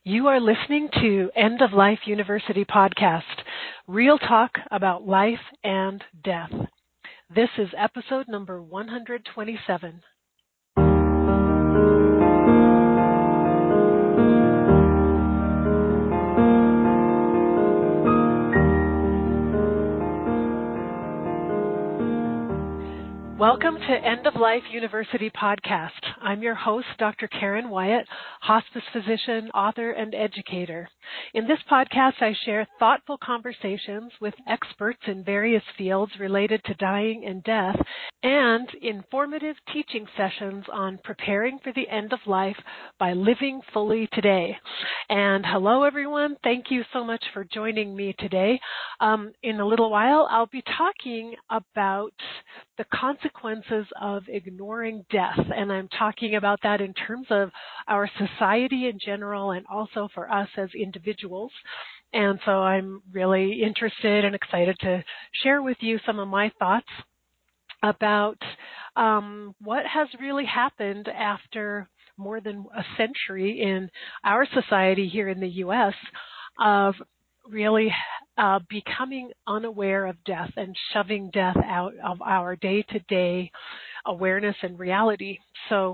You are listening to End of Life University podcast, real talk about life and death. This is episode number 127. Welcome to End of Life University podcast. I'm your host, Dr. Karen Wyatt, hospice physician, author, and educator. In this podcast, I share thoughtful conversations with experts in various fields related to dying and death, and informative teaching sessions on preparing for the end of life by living fully today. And hello, everyone. Thank you so much for joining me today. In a little while, I'll be talking about the consequences of ignoring death. And I'm talking about that in terms of our society in general and also for us as individuals. And so I'm really interested and excited to share with you some of my thoughts about what has really happened after more than a century in our society here in the U.S. of really becoming unaware of death and shoving death out of our day-to-day awareness and reality. So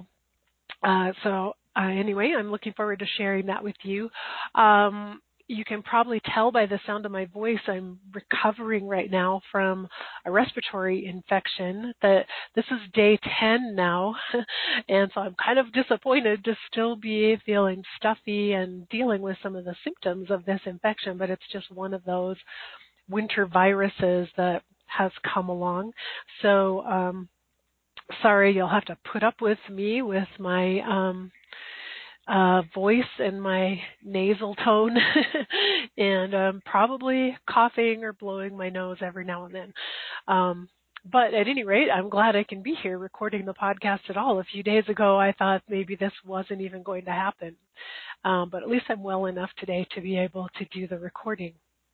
anyway, I'm looking forward to sharing that with you. You can probably tell by the sound of my voice, I'm recovering right now from a respiratory infection. This is day 10 now, and so I'm kind of disappointed to still be feeling stuffy and dealing with some of the symptoms of this infection, but it's just one of those winter viruses that has come along. So sorry, you'll have to put up with me with my voice and my nasal tone and probably coughing or blowing my nose every now and then. But at any rate, I'm glad I can be here recording the podcast at all. A few days ago, I thought maybe this wasn't even going to happen. But at least I'm well enough today to be able to do the recording.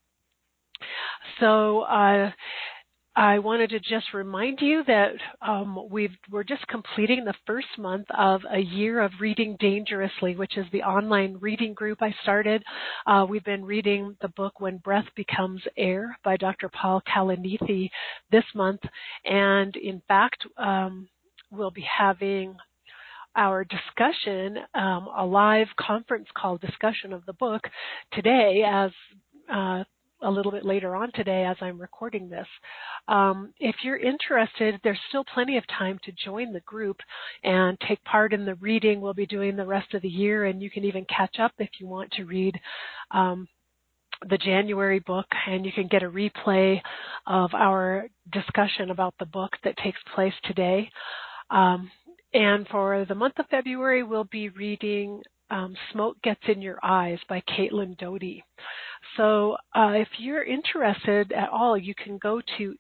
So I wanted to just remind you that we're just completing the first month of a year of Reading Dangerously, which is the online reading group I started. We've been reading the book When Breath Becomes Air by Dr. Paul Kalanithi this month. And in fact, we'll be having our discussion, a live conference call discussion of the book today as a little bit later on today as I'm recording this. If you're interested, there's still plenty of time to join the group and take part in the reading we'll be doing the rest of the year, and you can even catch up if you want to read the January book, and you can get a replay of our discussion about the book that takes place today. And for the month of February, we'll be reading Smoke Gets in Your Eyes by Caitlin Doughty. So if you're interested at all, you can go to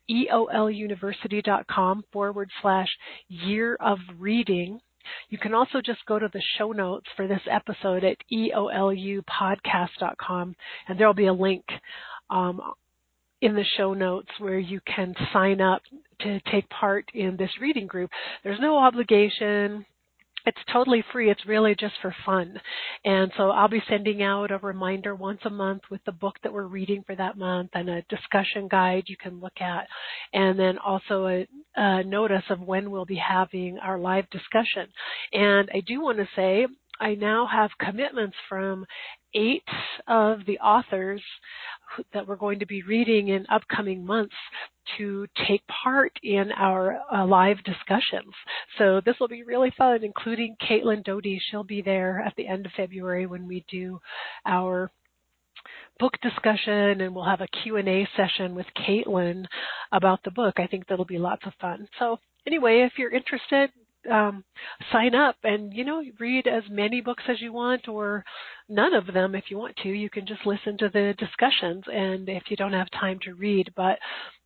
eoluniversity.com/year of reading. You can also just go to the show notes for this episode at eolupodcast.com, and there'll be a link in the show notes where you can sign up to take part in this reading group. There's no obligation. It's totally free. It's really just for fun. And so I'll be sending out a reminder once a month with the book that we're reading for that month and a discussion guide you can look at, and then also a notice of when we'll be having our live discussion. And I do want to say I now have commitments from 8 of the authors that we're going to be reading in upcoming months to take part in our live discussions. So this will be really fun, including Caitlin Doughty. She'll be there at the end of February when we do our book discussion, and we'll have a Q&A session with Caitlin about the book. I think that'll be lots of fun. So anyway, if you're interested, sign up and, read as many books as you want, or none of them if you want to. You can just listen to the discussions, and if you don't have time to read, but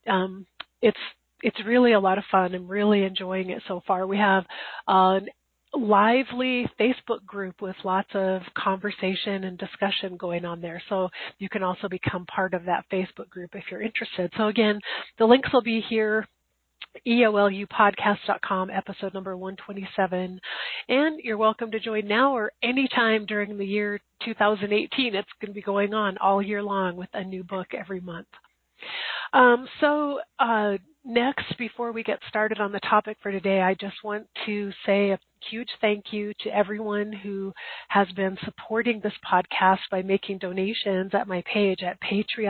it's really a lot of fun. I'm really enjoying it so far. We have a lively Facebook group with lots of conversation and discussion going on there. So you can also become part of that Facebook group if you're interested. So again, the links will be here EOLUpodcast.com, episode number 127. And you're welcome to join now or anytime during the year 2018. It's going to be going on all year long with a new book every month. Next, before we get started on the topic for today, I just want to say a huge thank you to everyone who has been supporting this podcast by making donations at my page at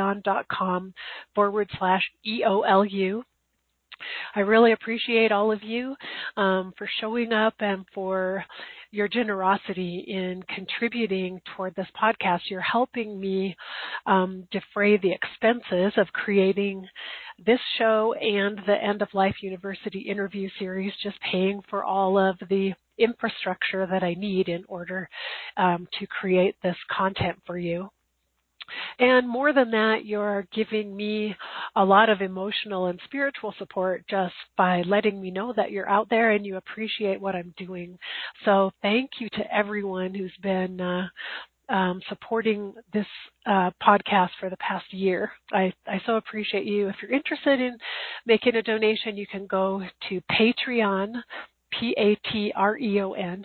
patreon.com/EOLU. I really appreciate all of you for showing up and for your generosity in contributing toward this podcast. You're helping me defray the expenses of creating this show and the End of Life University interview series, just paying for all of the infrastructure that I need in order to create this content for you. And more than that, you're giving me a lot of emotional and spiritual support just by letting me know that you're out there and you appreciate what I'm doing. So thank you to everyone who's been supporting this podcast for the past year. I so appreciate you. If you're interested in making a donation, you can go to Patreon, Patreon,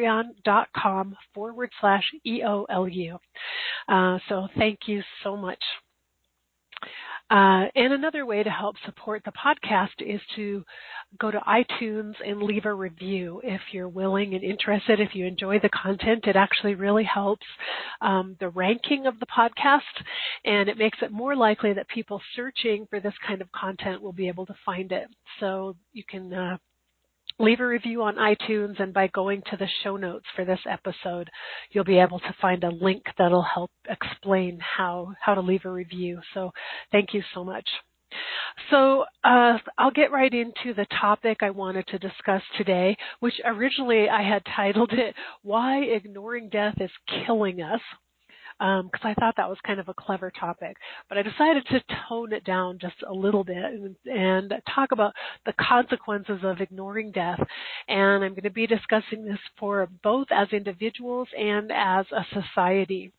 patreon.com/EOLU. So thank you so much. And another way to help support the podcast is to go to iTunes and leave a review if you're willing and interested. If you enjoy the content, it actually really helps the ranking of the podcast, and it makes it more likely that people searching for this kind of content will be able to find it. So you can leave a review on iTunes, and by going to the show notes for this episode, you'll be able to find a link that'll help explain how to leave a review. So thank you so much. So I'll get right into the topic I wanted to discuss today, which originally I had titled it, Why Ignoring Death is Killing Us. Because I thought that was kind of a clever topic. But I decided to tone it down just a little bit and talk about the consequences of ignoring death. And I'm going to be discussing this for both as individuals and as a society.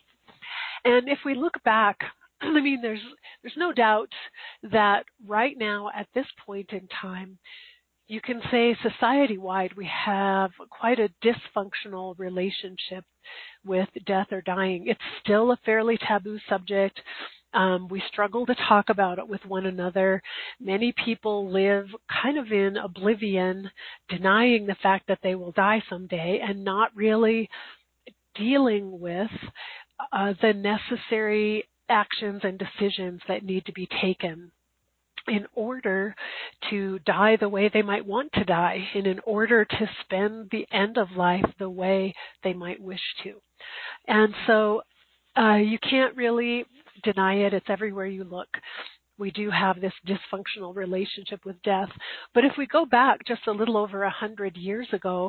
And if we look back, I mean, there's no doubt that right now at this point in time, you can say society-wide we have quite a dysfunctional relationship with death or dying. It's still a fairly taboo subject. We struggle to talk about it with one another. Many people live kind of in oblivion, denying the fact that they will die someday and not really dealing with the necessary actions and decisions that need to be taken in order to die the way they might want to die, and in order to spend the end of life the way they might wish to. And so you can't really deny it. It's everywhere you look. We do have this dysfunctional relationship with death. But if we go back just a little over 100 years ago,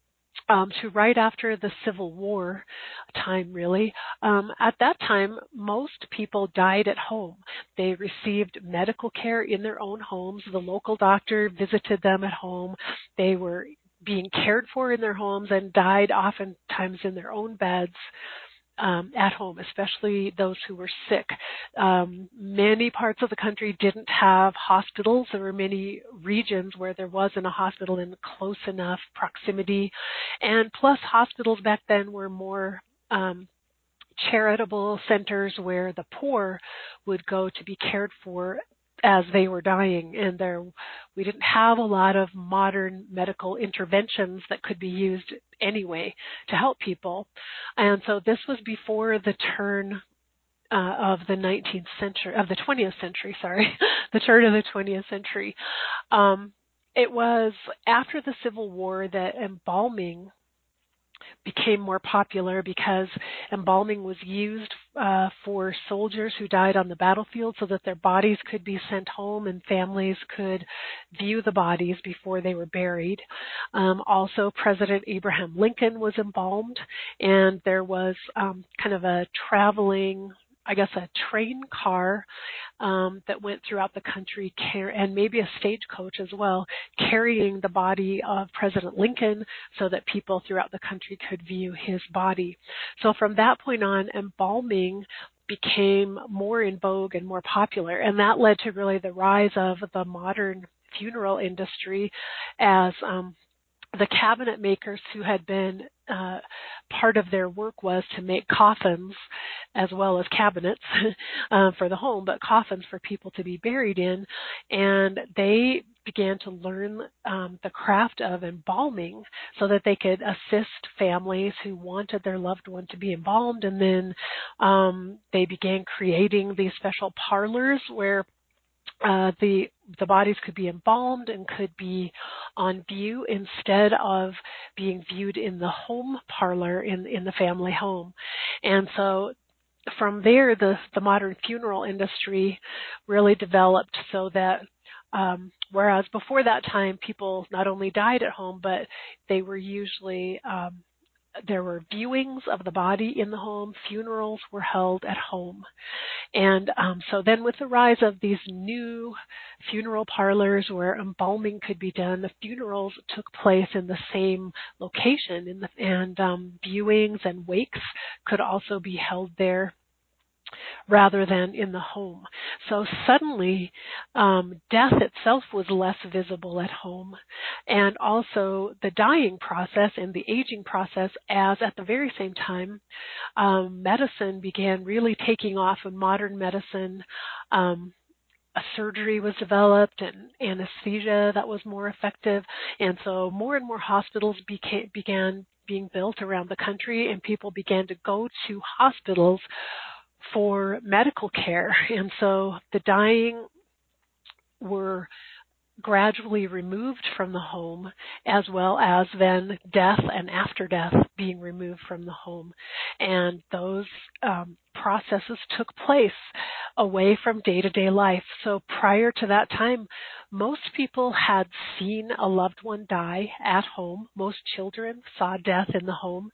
to right after the Civil War time, really. At that time, most people died at home. They received medical care in their own homes. The local doctor visited them at home. They were being cared for in their homes and died oftentimes in their own beds. At home, especially those who were sick. Many parts of the country didn't have hospitals. There were many regions where there wasn't a hospital in close enough proximity. And plus, hospitals back then were more charitable centers where the poor would go to be cared for as they were dying, and we didn't have a lot of modern medical interventions that could be used anyway to help people. And so this was before the turn of the 20th century, the turn of the 20th century. It was after the Civil War that embalming became more popular, because embalming was used for soldiers who died on the battlefield so that their bodies could be sent home and families could view the bodies before they were buried. Also, President Abraham Lincoln was embalmed, and there was kind of a traveling, I guess, a train car that went throughout the country, and maybe a stagecoach as well, carrying the body of President Lincoln so that people throughout the country could view his body. So from that point on, embalming became more in vogue and more popular, and that led to really the rise of the modern funeral industry as the cabinet makers who had been part of their work was to make coffins as well as cabinets for the home, but coffins for people to be buried in. And they began to learn the craft of embalming so that they could assist families who wanted their loved one to be embalmed. And then they began creating these special parlors where the bodies could be embalmed and could be on view instead of being viewed in the home parlor in the family home. And so from there, the modern funeral industry really developed so that whereas before that time, people not only died at home, but they were usually there were viewings of the body in the home. Funerals were held at home. And so then with the rise of these new funeral parlors where embalming could be done, the funerals took place in the same location, and viewings and wakes could also be held there rather than in the home. So suddenly, death itself was less visible at home, and also the dying process and the aging process, as at the very same time, medicine began really taking off in modern medicine. A surgery was developed and anesthesia that was more effective, and so more and more hospitals began being built around the country, and people began to go to hospitals for medical care. And so the dying were gradually removed from the home, as well as then death and after death being removed from the home. And those processes took place away from day-to-day life. So prior to that time, most people had seen a loved one die at home. Most children saw death in the home.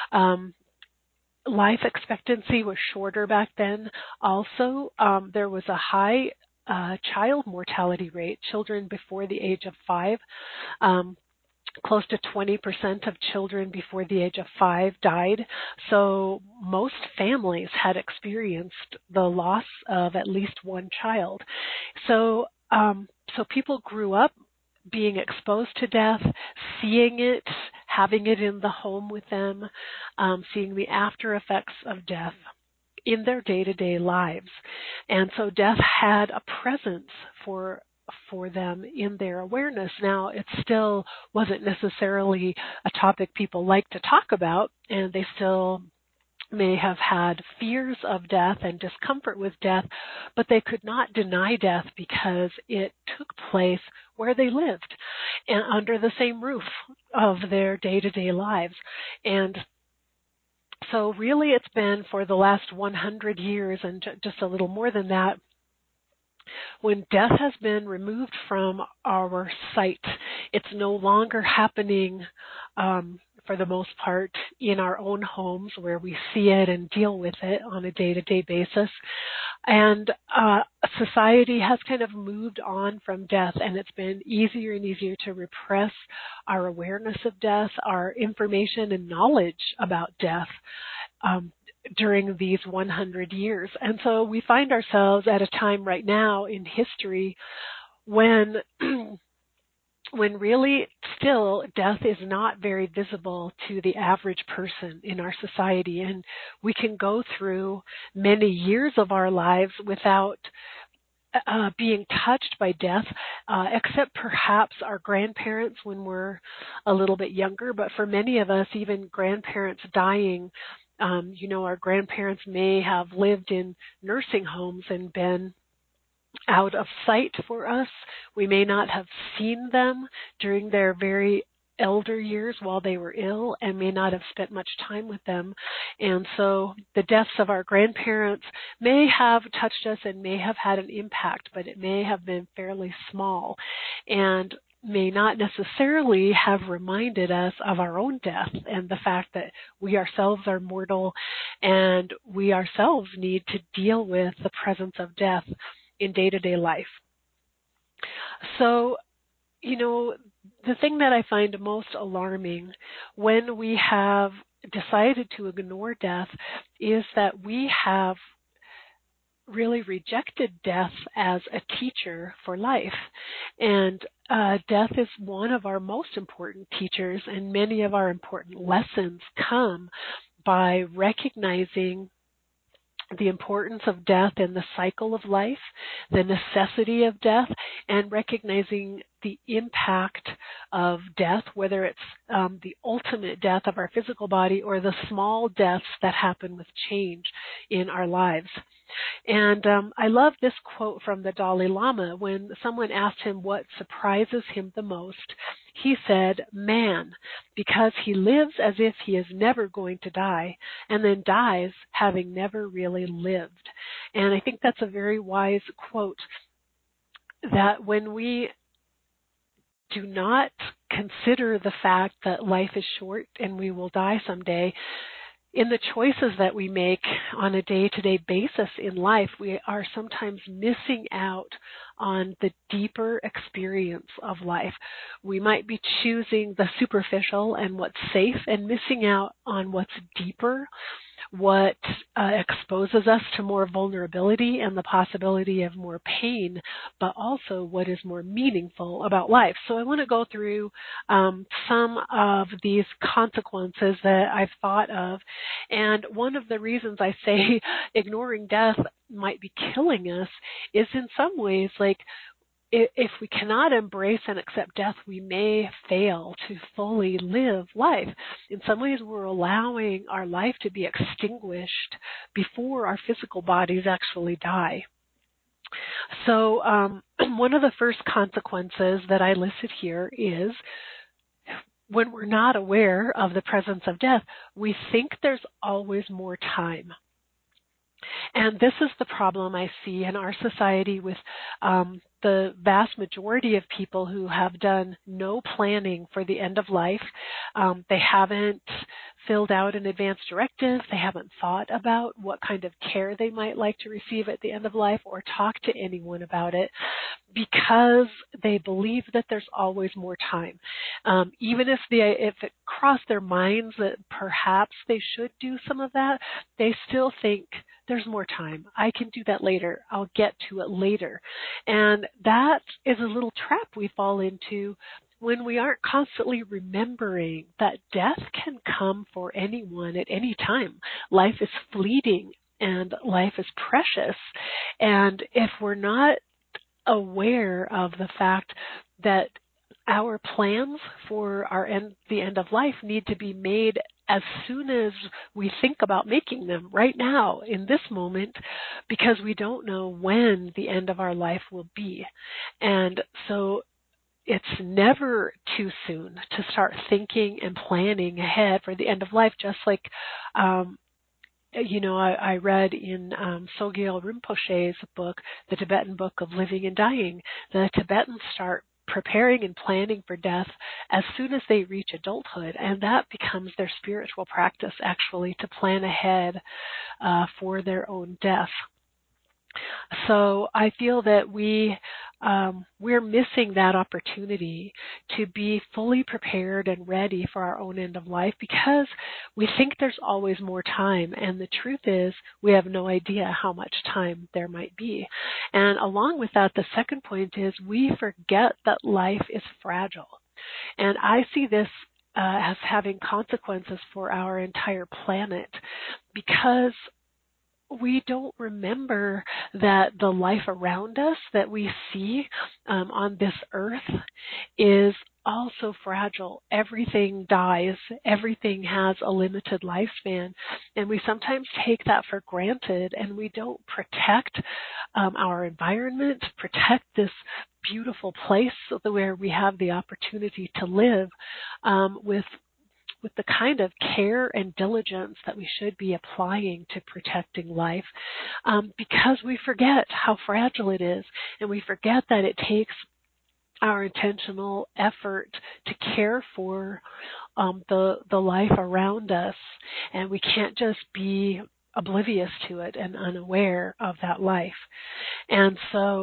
Life expectancy was shorter back then. Also, there was a high child mortality rate. Children before the age of 5, close to 20% of children before the age of 5 died. So most families had experienced the loss of at least one child. So people grew up being exposed to death, seeing it, having it in the home with them, seeing the after effects of death in their day-to-day lives. And so death had a presence for them in their awareness. Now, it still wasn't necessarily a topic people like to talk about, and they still may have had fears of death and discomfort with death, but they could not deny death because it took place where they lived and under the same roof of their day-to-day lives. And so really it's been for the last 100 years and just a little more than that, when death has been removed from our sight. It's no longer happening for the most part in our own homes where we see it and deal with it on a day-to-day basis. And society has kind of moved on from death, and it's been easier and easier to repress our awareness of death, our information and knowledge about death during these 100 years. And so we find ourselves at a time right now in history when really still death is not very visible to the average person in our society. And we can go through many years of our lives without being touched by death, except perhaps our grandparents when we're a little bit younger. But for many of us, even grandparents dying, our grandparents may have lived in nursing homes and been out of sight for us. We may not have seen them during their very elder years while they were ill and may not have spent much time with them. And so the deaths of our grandparents may have touched us and may have had an impact, but it may have been fairly small and may not necessarily have reminded us of our own death and the fact that we ourselves are mortal and we ourselves need to deal with the presence of death in day-to-day life. So, the thing that I find most alarming when we have decided to ignore death is that we have really rejected death as a teacher for life. And death is one of our most important teachers, and many of our important lessons come by recognizing the importance of death in the cycle of life, the necessity of death, and recognizing the impact of death, whether it's the ultimate death of our physical body or the small deaths that happen with change in our lives. And I love this quote from the Dalai Lama. When someone asked him what surprises him the most, he said, "Man, because he lives as if he is never going to die and then dies having never really lived." And I think that's a very wise quote, that when we do not consider the fact that life is short and we will die someday, in the choices that we make on a day-to-day basis in life, we are sometimes missing out on the deeper experience of life. We might be choosing the superficial and what's safe and missing out on what's deeper, what exposes us to more vulnerability and the possibility of more pain, but also what is more meaningful about life. So I want to go through some of these consequences that I've thought of. And one of the reasons I say ignoring death might be killing us is in some ways like, if we cannot embrace and accept death, we may fail to fully live life. In some ways, we're allowing our life to be extinguished before our physical bodies actually die. So one of the first consequences that I listed here is when we're not aware of the presence of death, we think there's always more time. And this is the problem I see in our society with the vast majority of people who have done no planning for the end of life. They haven't filled out an advance directive. They haven't thought about what kind of care they might like to receive at the end of life or talk to anyone about it, because they believe that there's always more time. Even if it crossed their minds that perhaps they should do some of that, they still think there's more time. I can do that later. I'll get to it later. And that is a little trap we fall into when we aren't constantly remembering that death can come for anyone at any time. Life is fleeting and life is precious. And if we're not aware of the fact that our plans for the end of life need to be made as soon as we think about making them, right now, in this moment, because we don't know when the end of our life will be. And so it's never too soon to start thinking and planning ahead for the end of life, just like I read in Sogyal Rinpoche's book, The Tibetan Book of Living and Dying, the Tibetans start preparing and planning for death as soon as they reach adulthood, and that becomes their spiritual practice, actually, to plan ahead for their own death. So I feel that we're missing that opportunity to be fully prepared and ready for our own end of life because we think there's always more time, and the truth is we have no idea how much time there might be. And along with that, the second point is we forget that life is fragile. And I see this as having consequences for our entire planet because we don't remember that the life around us that we see on this earth is also fragile. Everything dies. Everything has a limited lifespan. And we sometimes take that for granted, and we don't protect our environment, protect this beautiful place where we have the opportunity to live with the kind of care and diligence that we should be applying to protecting life, because we forget how fragile it is, and we forget that it takes our intentional effort to care for the life around us, and we can't just be oblivious to it and unaware of that life. And so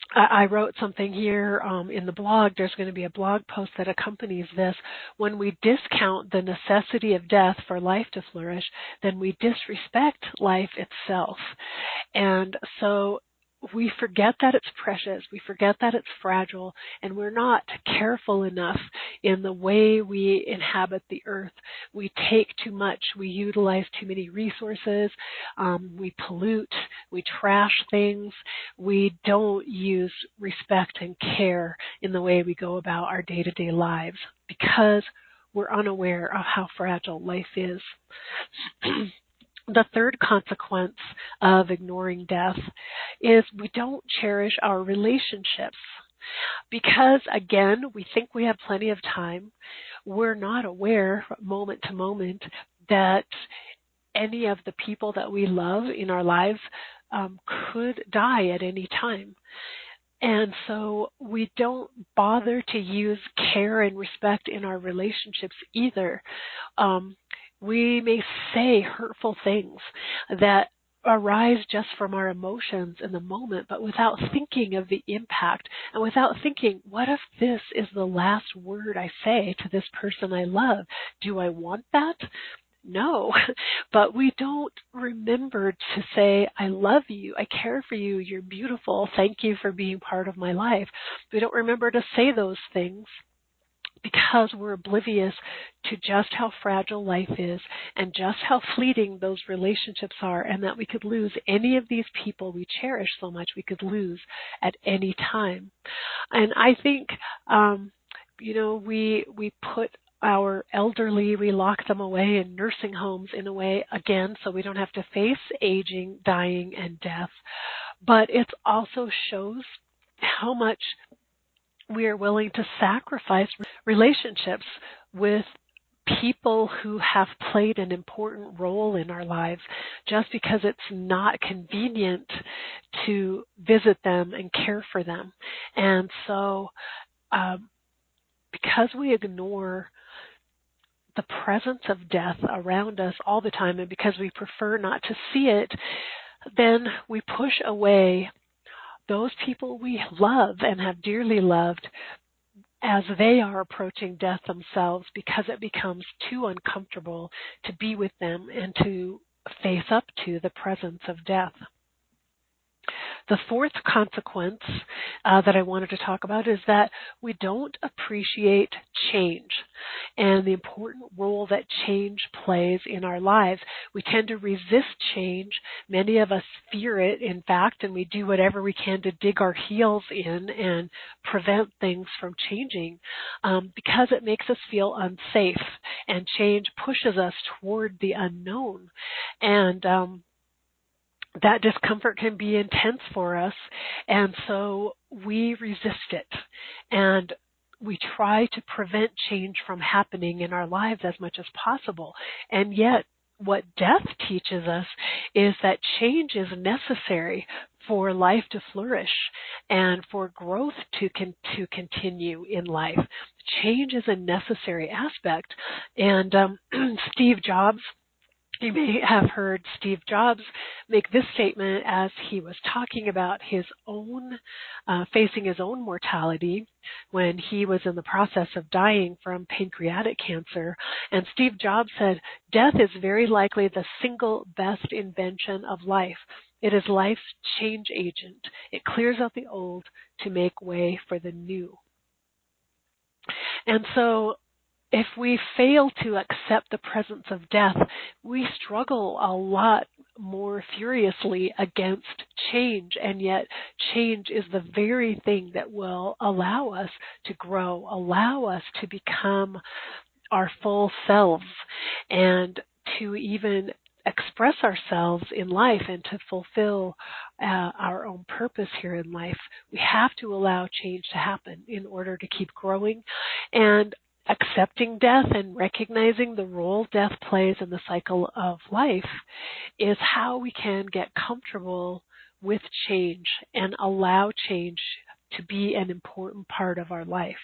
I wrote something here in the blog. There's going to be a blog post that accompanies this. When we discount the necessity of death for life to flourish, then we disrespect life itself. And so we forget that it's precious, we forget that it's fragile, and we're not careful enough in the way we inhabit the earth. We take too much, we utilize too many resources, we pollute, we trash things, we don't use respect and care in the way we go about our day-to-day lives because we're unaware of how fragile life is. The third consequence of ignoring death is we don't cherish our relationships because, again, we think we have plenty of time. We're not aware moment to moment that any of the people that we love in our lives could die at any time. And so we don't bother to use care and respect in our relationships either. We may say hurtful things that arise just from our emotions in the moment, but without thinking of the impact and without thinking, what if this is the last word I say to this person I love? Do I want that? No, but we don't remember to say, I love you, I care for you, you're beautiful, thank you for being part of my life. We don't remember to say those things because we're oblivious to just how fragile life is and just how fleeting those relationships are, and that we could lose any of these people we cherish so much, we could lose at any time. And I think, we put our elderly, we lock them away in nursing homes in a way, again, so we don't have to face aging, dying, and death. But it also shows how much we are willing to sacrifice relationships with people who have played an important role in our lives just because it's not convenient to visit them and care for them. And so because we ignore the presence of death around us all the time, and because we prefer not to see it, then we push away those people we love and have dearly loved as they are approaching death themselves, because it becomes too uncomfortable to be with them and to face up to the presence of death. The fourth consequence that I wanted to talk about is that we don't appreciate change and the important role that change plays in our lives. We tend to resist change. Many of us fear it, in fact, and we do whatever we can to dig our heels in and prevent things from changing because it makes us feel unsafe, and change pushes us toward the unknown. And that discomfort can be intense for us, and so we resist it, and we try to prevent change from happening in our lives as much as possible. And yet, what death teaches us is that change is necessary for life to flourish and for growth to continue in life. Change is a necessary aspect, and Steve Jobs, you may have heard Steve Jobs make this statement as he was talking about his own, facing his own mortality when he was in the process of dying from pancreatic cancer. And Steve Jobs said, "Death is very likely the single best invention of life. It is life's change agent. It clears out the old to make way for the new." And so, if we fail to accept the presence of death, we struggle a lot more furiously against change, and yet change is the very thing that will allow us to grow, allow us to become our full selves, and to even express ourselves in life and to fulfill our own purpose here in life. We have to allow change to happen in order to keep growing, and accepting death and recognizing the role death plays in the cycle of life is how we can get comfortable with change and allow change to be an important part of our life.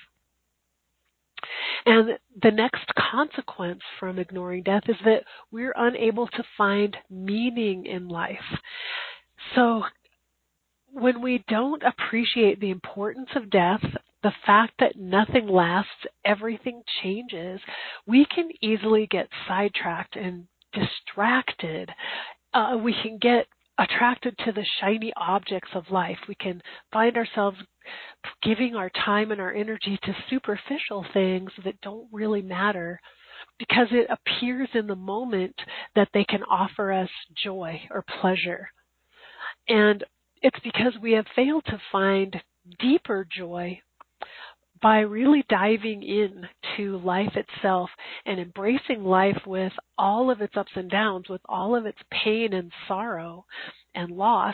And the next consequence from ignoring death is that we're unable to find meaning in life. So when we don't appreciate the importance of death, the fact that nothing lasts, everything changes, we can easily get sidetracked and distracted. We can get attracted to the shiny objects of life. We can find ourselves giving our time and our energy to superficial things that don't really matter because it appears in the moment that they can offer us joy or pleasure. And it's because we have failed to find deeper joy by really diving into life itself and embracing life with all of its ups and downs, with all of its pain and sorrow and loss,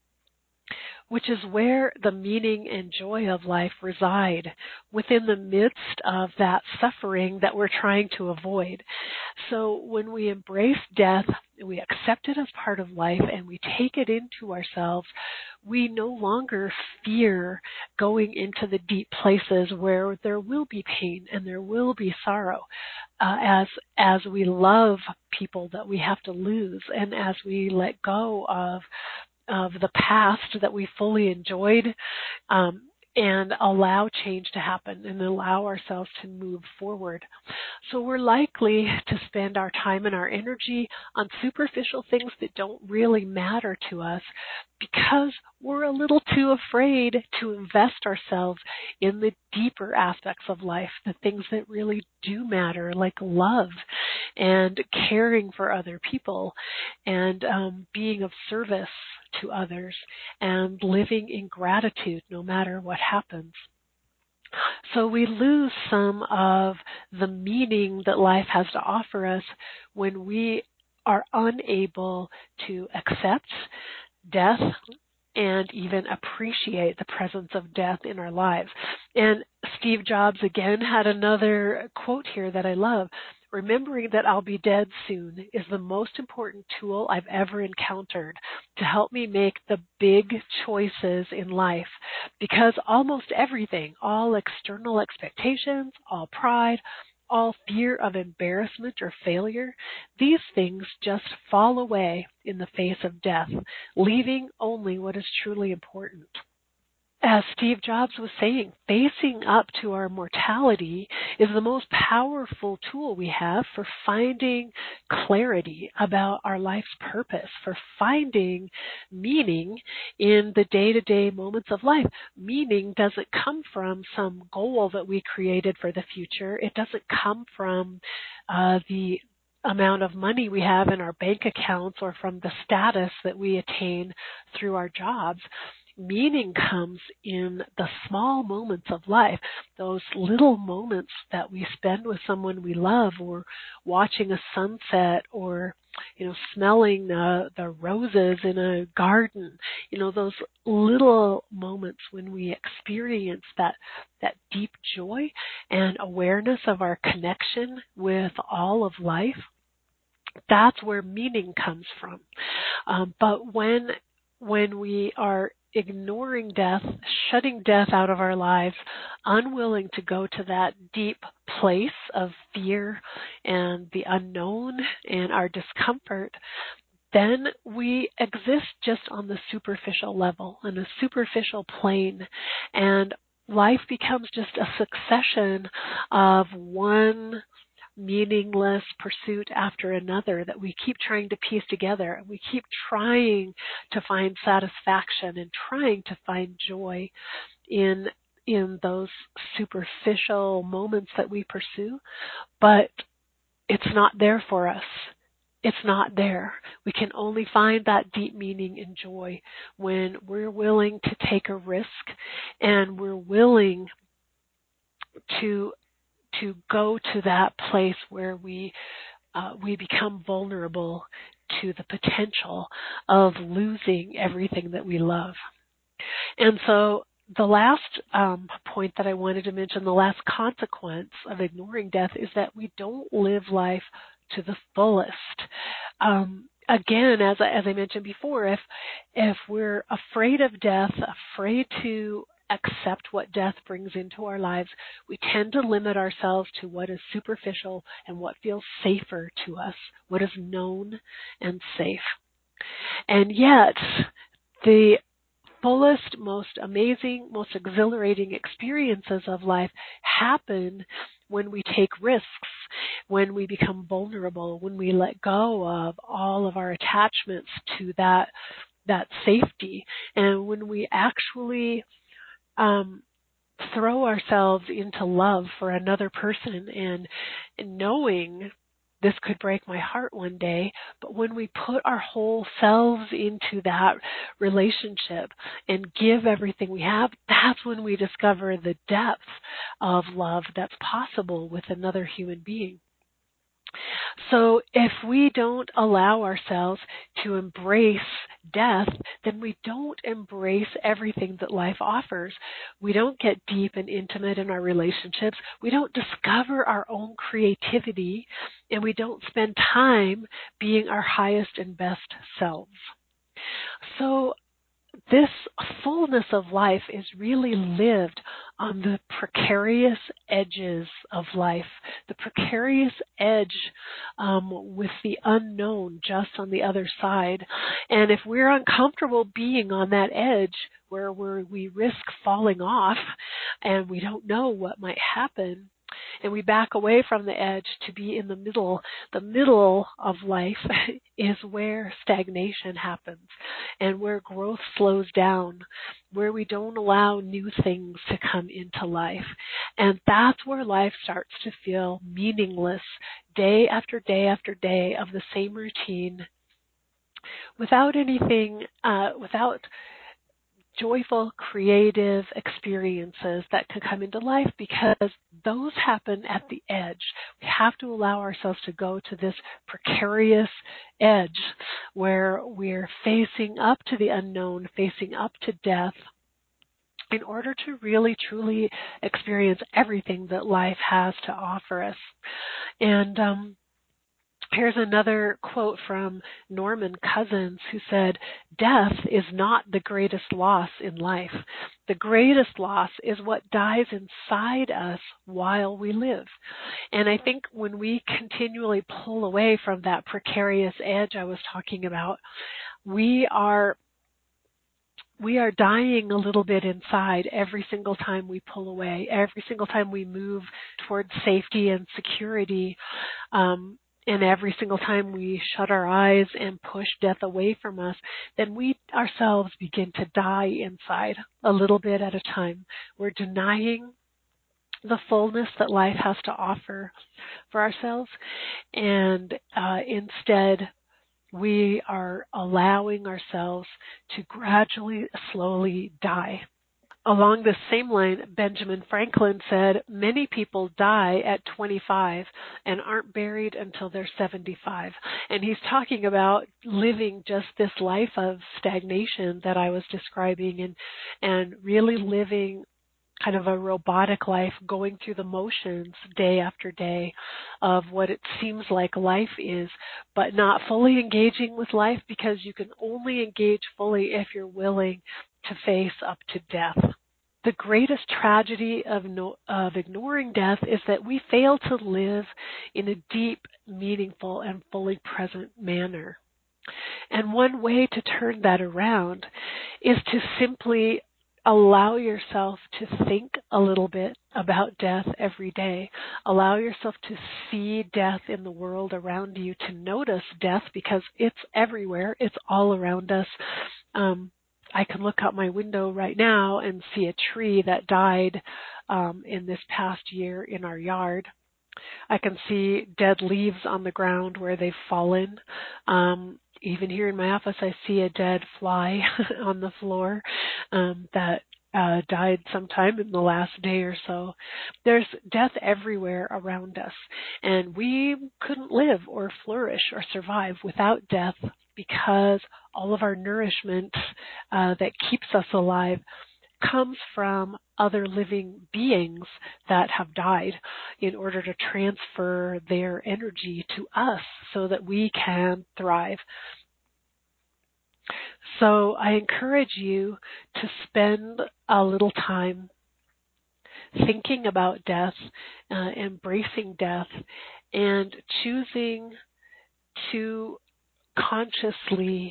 which is where the meaning and joy of life reside, within the midst of that suffering that we're trying to avoid. So when we embrace death, we accept it as part of life, and we take it into ourselves, we no longer fear going into the deep places where there will be pain and there will be sorrow, as we love people that we have to lose, and as we let go of the past that we fully enjoyed, and allow change to happen and allow ourselves to move forward. So we're likely to spend our time and our energy on superficial things that don't really matter to us because we're a little too afraid to invest ourselves in the deeper aspects of life, the things that really do matter, like love and caring for other people and being of service to others and living in gratitude no matter what happens. So we lose some of the meaning that life has to offer us when we are unable to accept death and even appreciate the presence of death in our lives. And Steve Jobs again had another quote here that I love. Remembering that I'll be dead soon is the most important tool I've ever encountered to help me make the big choices in life, because almost everything, all external expectations, all pride, all fear of embarrassment or failure, these things just fall away in the face of death, leaving only what is truly important. As Steve Jobs was saying, facing up to our mortality is the most powerful tool we have for finding clarity about our life's purpose, for finding meaning in the day-to-day moments of life. Meaning doesn't come from some goal that we created for the future. It doesn't come from the amount of money we have in our bank accounts or from the status that we attain through our jobs. Meaning comes in the small moments of life, those little moments that we spend with someone we love, or watching a sunset, or smelling the roses in a garden. Those little moments when we experience that deep joy and awareness of our connection with all of life. That's where meaning comes from. But when we are ignoring death, shutting death out of our lives, unwilling to go to that deep place of fear and the unknown and our discomfort, then we exist just on the superficial level, on a superficial plane, and life becomes just a succession of one meaningless pursuit after another that we keep trying to piece together, and we keep trying to find satisfaction and trying to find joy in those superficial moments that we pursue, but it's not there for us. It's not there. We can only find that deep meaning and joy when we're willing to take a risk and we're willing to go to that place where we become vulnerable to the potential of losing everything that we love. And so the last point that I wanted to mention, the last consequence of ignoring death, is that we don't live life to the fullest. Again, as I mentioned before, if we're afraid of death, afraid to accept what death brings into our lives, we tend to limit ourselves to what is superficial and what feels safer to us, what is known and safe. And yet, the fullest, most amazing, most exhilarating experiences of life happen when we take risks, when we become vulnerable, when we let go of all of our attachments to that safety, and when we actually throw ourselves into love for another person and knowing this could break my heart one day, but when we put our whole selves into that relationship and give everything we have, that's when we discover the depth of love that's possible with another human being. So if we don't allow ourselves to embrace death, then we don't embrace everything that life offers. We don't get deep and intimate in our relationships. We don't discover our own creativity, and we don't spend time being our highest and best selves. So this fullness of life is really lived on the precarious edges of life, the precarious edge with the unknown just on the other side. And if we're uncomfortable being on that edge where we risk falling off and we don't know what might happen, and we back away from the edge to be in the middle of life is where stagnation happens and where growth slows down, where we don't allow new things to come into life. And that's where life starts to feel meaningless day after day after day of the same routine without anything, without joyful, creative experiences that can come into life, because those happen at the edge. We have to allow ourselves to go to this precarious edge where we're facing up to the unknown, facing up to death, in order to really, truly experience everything that life has to offer us. And here's another quote from Norman Cousins, who said, "Death is not the greatest loss in life. The greatest loss is what dies inside us while we live." And I think when we continually pull away from that precarious edge I was talking about, we are dying a little bit inside every single time we pull away, every single time we move towards safety and security. And every single time we shut our eyes and push death away from us, then we ourselves begin to die inside a little bit at a time. We're denying the fullness that life has to offer for ourselves, and instead we are allowing ourselves to gradually, slowly die. Along the same line, Benjamin Franklin said, "Many people die at 25 and aren't buried until they're 75. And he's talking about living just this life of stagnation that I was describing, and really living kind of a robotic life, going through the motions day after day of what it seems like life is, but not fully engaging with life, because you can only engage fully if you're willing to face up to death. The greatest tragedy of ignoring death is that we fail to live in a deep, meaningful, and fully present manner. And one way to turn that around is to simply allow yourself to think a little bit about death every day. Allow yourself to see death in the world around you, to notice death, because it's everywhere. It's all around us. I can look out my window right now and see a tree that died in this past year in our yard. I can see dead leaves on the ground where they've fallen. Even here in my office, I see a dead fly on the floor that died sometime in the last day or so. There's death everywhere around us, and we couldn't live or flourish or survive without death, because all of our nourishment that keeps us alive comes from other living beings that have died, in order to transfer their energy to us so that we can thrive. So I encourage you to spend a little time thinking about death, embracing death, and choosing to consciously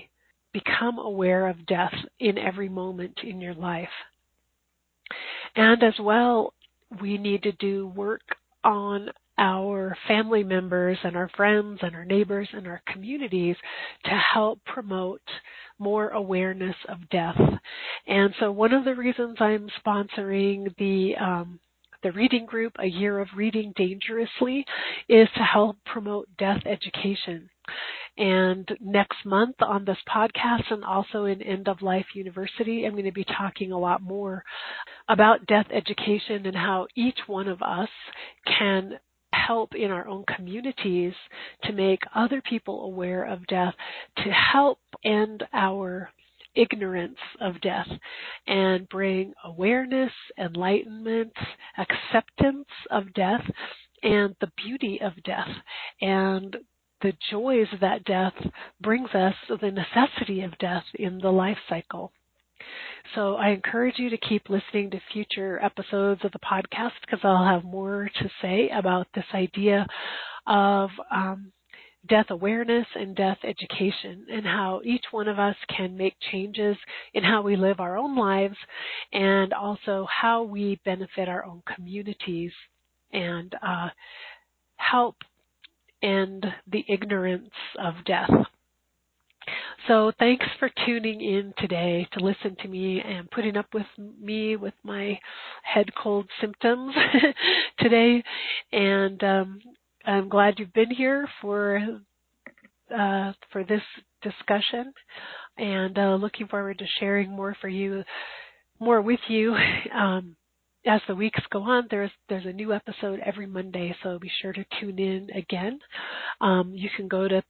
become aware of death in every moment in your life. And as well, we need to do work on our family members and our friends and our neighbors and our communities to help promote more awareness of death. And so one of the reasons I'm sponsoring the reading group, A Year of Reading Dangerously, is to help promote death education. And next month on this podcast and also in End of Life University, I'm going to be talking a lot more about death education and how each one of us can help in our own communities to make other people aware of death, to help end our ignorance of death and bring awareness, enlightenment, acceptance of death, and the beauty of death, and the joys that death brings us, the necessity of death in the life cycle. So I encourage you to keep listening to future episodes of the podcast because I'll have more to say about this idea of death awareness and death education and how each one of us can make changes in how we live our own lives and also how we benefit our own communities and help end the ignorance of death. So thanks for tuning in today to listen to me and putting up with me with my head cold symptoms today. And I'm glad you've been here for this discussion, and looking forward to sharing more with you. As the weeks go on, there's a new episode every Monday, so be sure to tune in again. You can go to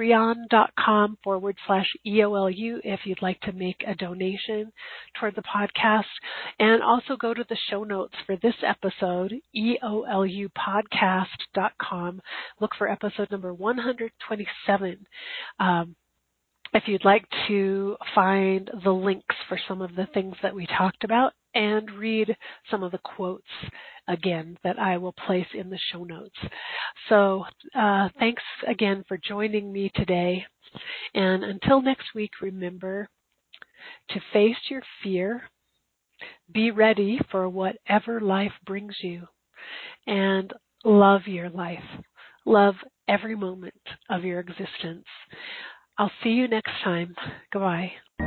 patreon.com/EOLU if you'd like to make a donation toward the podcast, and also go to the show notes for this episode, EOLUpodcast.com. Look for episode number 127. If you'd like to find the links for some of the things that we talked about and read some of the quotes again that I will place in the show notes. So thanks again for joining me today. And until next week, remember to face your fear, be ready for whatever life brings you, and love your life. Love every moment of your existence. I'll see you next time. Goodbye.